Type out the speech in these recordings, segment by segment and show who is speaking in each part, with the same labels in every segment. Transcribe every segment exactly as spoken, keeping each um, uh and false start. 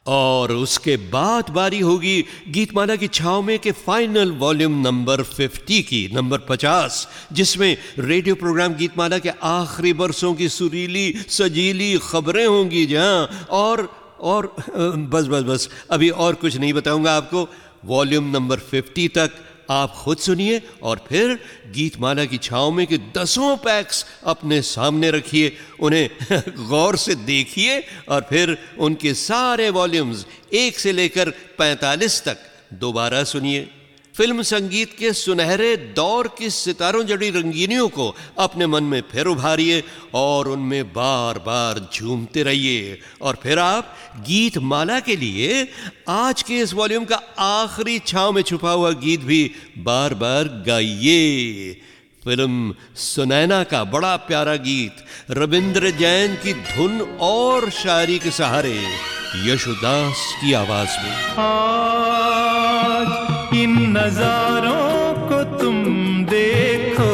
Speaker 1: और उसके बाद बारी होगी गीतमाला की छाव में के फाइनल वॉल्यूम नंबर पचास की, नंबर पचास, जिसमें रेडियो प्रोग्राम गीतमाला के आखिरी बरसों की सुरीली सजीली खबरें होंगी। जहाँ और और बस बस बस अभी और कुछ नहीं बताऊंगा आपको। वॉल्यूम नंबर पचास तक आप खुद सुनिए और फिर गीतमाला की छाव में के दसों पैक्स अपने सामने रखिए, उन्हें गौर से देखिए और फिर उनके सारे वॉल्यूम्स एक से लेकर पैंतालीस तक दोबारा सुनिए। फिल्म संगीत के सुनहरे दौर की सितारों जड़ी रंगीनियों को अपने मन में फिर उभारिए और उनमें बार बार झूमते रहिए। और फिर आप गीतमाला के लिए आज के इस वॉल्यूम का आखिरी छांव में छुपा हुआ गीत भी बार बार गाइए। फिल्म सुनैना का बड़ा प्यारा गीत रविंद्र जैन की धुन और शायरी के सहारे यशोदास की आवाज में।
Speaker 2: आज इन नजारों को तुम देखो,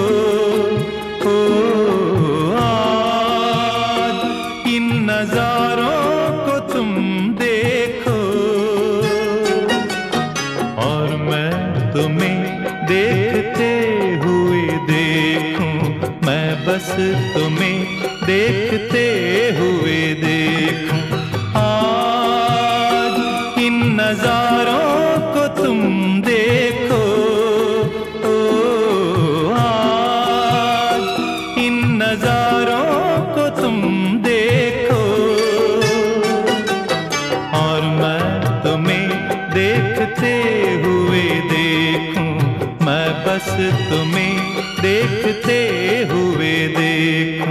Speaker 2: ओ आज इन नजारों को तुम देखो, और मैं तुम्हें देखते हुए देखूं, मैं बस तुम्हें देखते हुए देखूं। आज इन नजारों को तुम देखो, ओ आज इन नजारों को तुम देखो, और मैं तुम्हें देखते हुए देखूं, मैं बस तुम्हें देखते हुए देखूं।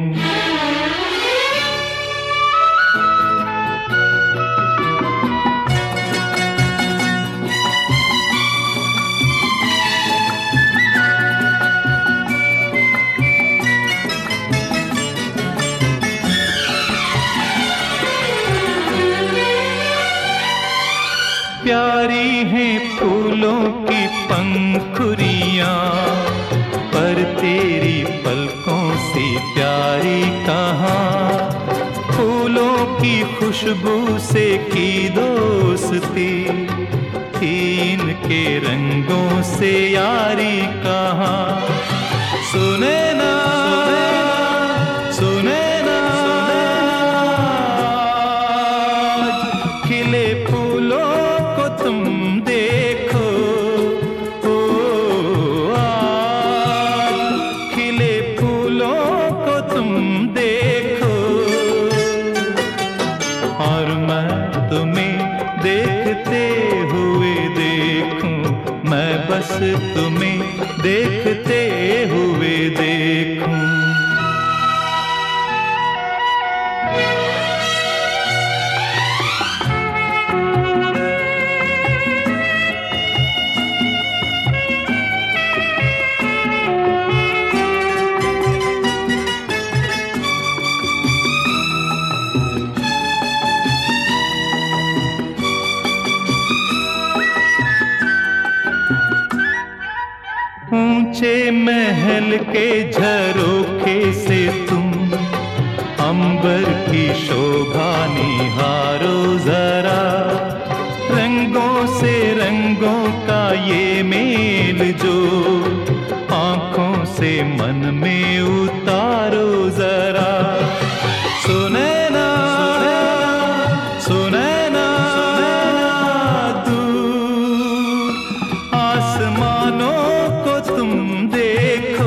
Speaker 2: प्यारी हैं फूलों की पंखुरियां, पर तेरी पलकों से प्यारी कहाँ। फूलों की खुशबू से की दोस्ती, तीन के रंगों से यारी कहाँ। सुने ना सुने ना खिले फूलों को तुम देखो, ओ आज खिले फूलों को तुम देखो, और मैं तुम्हें देखते हुए देखूं, मैं बस तुम्हें देखते हुए देखूं। ऊंचे महल के झरोखे से तुम अंबर की शोभा निहारो जरा। रंगों से रंगों का ये मेल जो आंखों से मन में उतारो जरा। सुने ना सुने ना दूर आसमानों को तुम देखो,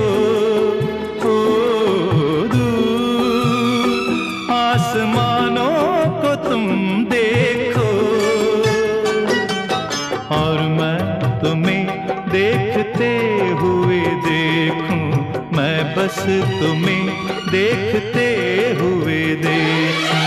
Speaker 2: ओ दूर आसमानों को तुम देखो, और मैं तुम्हें देखते हुए देखूं, मैं बस तुम्हें देखते हुए देखूं।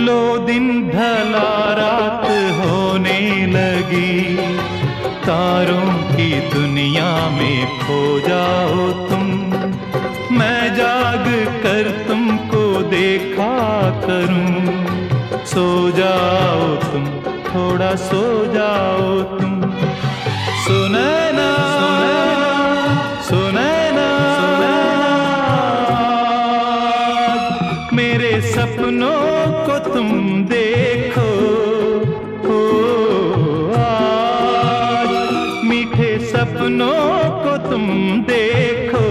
Speaker 2: लो दिन ढला रात होने लगी, तारों की दुनिया में खो जाओ तुम, मैं जाग कर तुमको देखा करूं। सो जाओ तुम, थोड़ा सो जाओ तुम, सुनैना सुनैना, मेरे सपनों को तुम देखो, ओ आज मीठे सपनों को तुम देखो,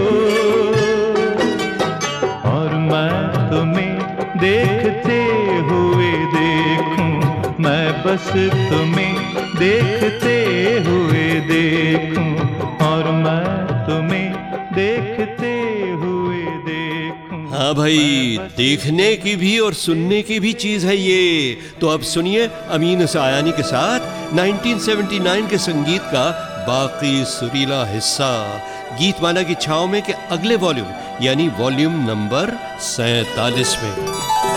Speaker 2: और मैं तुम्हें देखते हुए देखूं, मैं बस तुम्हें देखते हुए देखूं, और मैं तुम्हें देखते हुए देखूं।
Speaker 1: हाँ भाई, देखने की भी और सुनने की भी चीज है ये। तो अब सुनिए अमीन सायानी के साथ उन्नीस सौ उन्यासी के संगीत का बाकी सुरीला हिस्सा, गीतमाला की छाँव में के अगले वॉल्यूम यानी वॉल्यूम नंबर सैतालीस में।